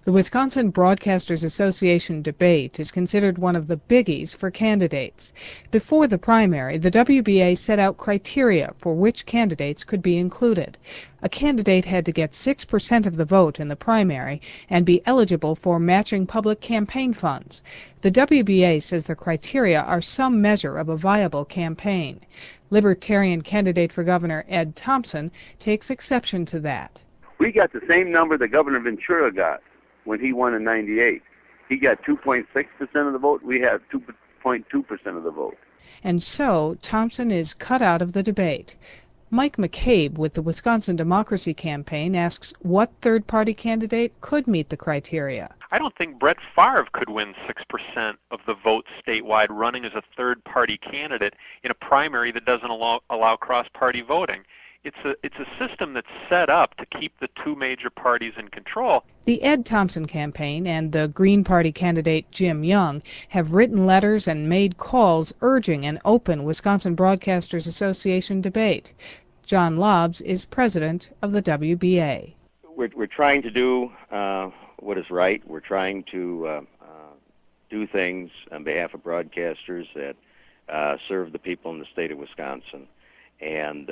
The Wisconsin Broadcasters Association debate is considered one of the biggies for candidates. Before the primary, the WBA set out criteria for which candidates could be included. A candidate had to get 6% of the vote in the primary and be eligible for matching public campaign funds. The WBA says the criteria are some measure of a viable campaign. Libertarian candidate for governor Ed Thompson takes exception to that. We got the same number that Governor Ventura got when he won in '98. He got 2.6% of the vote. We have 2.2% of the vote. And so Thompson is cut out of the debate. Mike McCabe with the Wisconsin Democracy Campaign asks what third-party candidate could meet the criteria. I don't think Brett Favre could win 6% of the vote statewide running as a third-party candidate in a primary that doesn't allow cross-party voting. It's a system that's set up to keep the two major parties in control. The Ed Thompson campaign and the Green Party candidate Jim Young have written letters and made calls urging an open Wisconsin Broadcasters Association debate. John Lobbs is president of the WBA. We're trying to do what is right. We're trying to do things on behalf of broadcasters that serve the people in the state of Wisconsin. And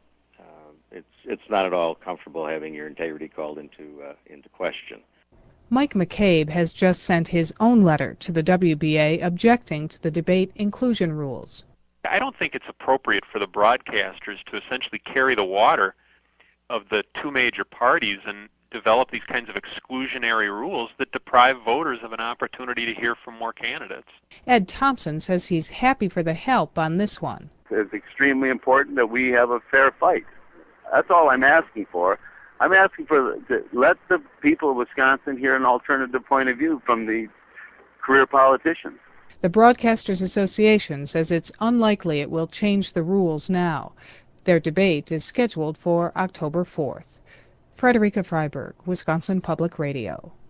it's not at all comfortable having your integrity called into question. Mike McCabe has just sent his own letter to the WBA objecting to the debate inclusion rules. I don't think it's appropriate for the broadcasters to essentially carry the water of the two major parties and develop these kinds of exclusionary rules that deprive voters of an opportunity to hear from more candidates. Ed Thompson says he's happy for the help on this one. It's extremely important that we have a fair fight. That's all I'm asking for. I'm asking to let the people of Wisconsin hear an alternative point of view from the career politicians. The Broadcasters Association says it's unlikely it will change the rules now. Their debate is scheduled for October 4th. Frederica Freiberg, Wisconsin Public Radio.